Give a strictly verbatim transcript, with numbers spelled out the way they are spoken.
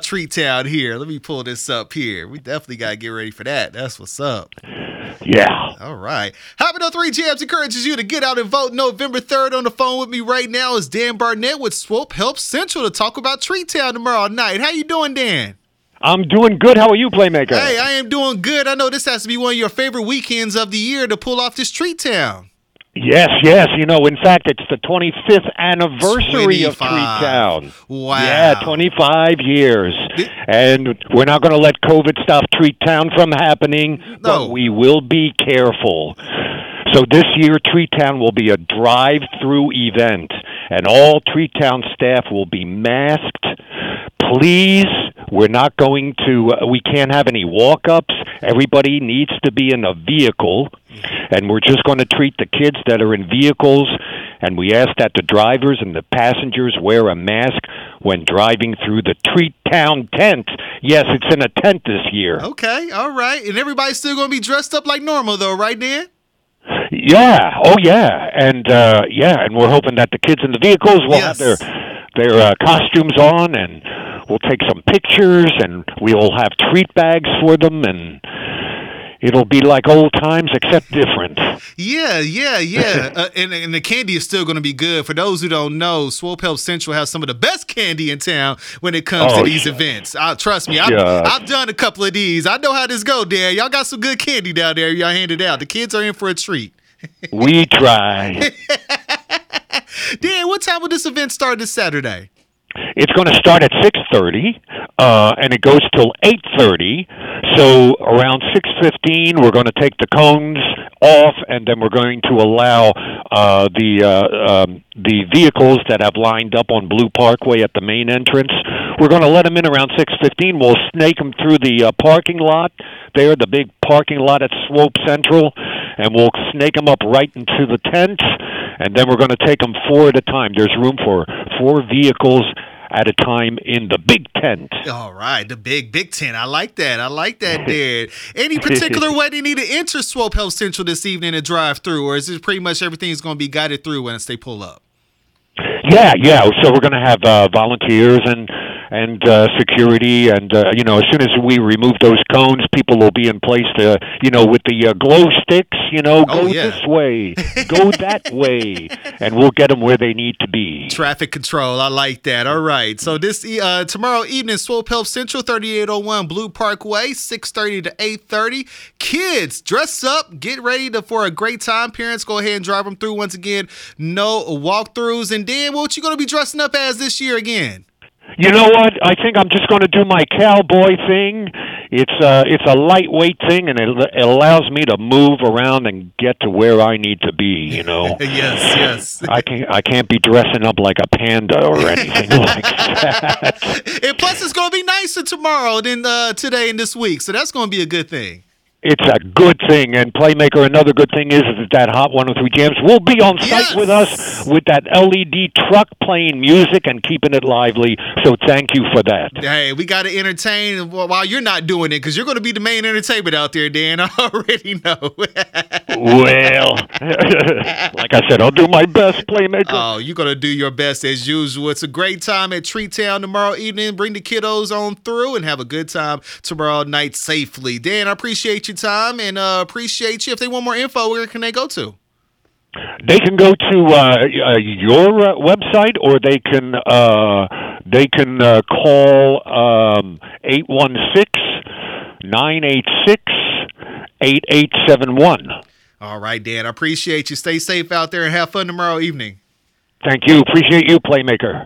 Treat Town here. Let me pull this up here. We definitely got to get ready for that. That's what's up. Yeah. All right. Hopping on three Jams encourages you to get out and vote November third. On the phone with me right now is Dan Barnett with Swope Help Central to talk about Treat Town tomorrow night. How you doing, Dan? I'm doing good. How are you, Playmaker? Hey, I am doing good. I know this has to be one of your favorite weekends of the year to pull off this Treat Town. Yes, yes. You know, in fact, it's the twenty-fifth anniversary of Treat Town. Wow. Yeah, twenty-five years. And we're not going to let COVID stop Treat Town from happening, No. but we will be careful. So this year, Treat Town will be a drive-through event, and all Treat Town staff will be masked. Please, we're not going to, uh, we can't have any walk-ups. Everybody needs to be in a vehicle, and we're just going to treat the kids that are in vehicles, and we ask that the drivers and the passengers wear a mask when driving through the Treat Town tent. Yes, it's in a tent this year. Okay, all right. And everybody's still going to be dressed up like normal, though, right, Dan? Yeah, oh yeah, and uh, yeah, and we're hoping that the kids in the vehicles will Yes. have their their uh, costumes on, and we'll take some pictures, and we'll have treat bags for them, and it'll be like old times except different. Yeah, yeah, yeah. uh, and, and the candy is still going to be good. For those who don't know, Swope Help Central has some of the best candy in town when it comes Oh, to these sure. events. Uh, trust me, I've, Sure. I've done a couple of these. I know how this go, Dan. Y'all got some good candy down there. Y'all handed out. The kids are in for a treat. We try. Dan, what time will this event start this Saturday? It's going to start at six thirty, uh, and it goes till eight thirty. So around six fifteen, we're going to take the cones off, and then we're going to allow uh, the uh, um, the vehicles that have lined up on Blue Parkway at the main entrance. We're going to let them in around six fifteen. We'll snake them through the uh, parking lot there, the big parking lot at Swope Central, and we'll snake them up right into the tent, and then we're going to take them four at a time. There's room for four vehicles at a time in the big tent. All right, the big, big tent. I like that. I like that, Dan. Any particular way they need to enter Swope Help Central this evening and drive through, or is it pretty much everything's going to be guided through once they pull up? Yeah, yeah. So we're going to have uh, volunteers and and uh, security, and uh, you know, as soon as we remove those cones, people will be in place to, you know, with the uh, glow sticks, you know, go Oh, yeah. this way, go that way, and we'll get them where they need to be. Traffic control. I like that. All right. So this uh, tomorrow evening, Swope Help Central, thirty-eight oh one Blue Parkway, six thirty to eight thirty. Kids, dress up, get ready to, for a great time. Parents, go ahead and drive them through. Once again, no walkthroughs. And Dan, what you going to be dressing up as this year again? You know what? I think I'm just going to do my cowboy thing. It's uh, it's a lightweight thing, and it, it allows me to move around and get to where I need to be. You know. Yes, yes. I can't I can't be dressing up like a panda or anything like that. And plus, it's going to be nicer tomorrow than uh, today and this week, so that's going to be a good thing. It's a good thing, and Playmaker, another good thing is, is that Hot one oh three Jams will be on site Yes. with us with that L E D truck playing music and keeping it lively, so thank you for that. Hey, we got to entertain while you're not doing it, because you're going to be the main entertainment out there, Dan. I already know. Well, like I said, I'll do my best, Playmaker. Oh, you're going to do your best as usual. It's a great time at Treat Town tomorrow evening. Bring the kiddos on through and have a good time tomorrow night safely. Dan, I appreciate your time and uh, appreciate you. If they want more info, where can they go to? They can go to uh, uh, your uh, website, or they can uh, they can uh, call um, eight one six, nine eight six, eight eight seven one. All right, Dan. I appreciate you. Stay safe out there and have fun tomorrow evening. Thank you. Appreciate you, Playmaker.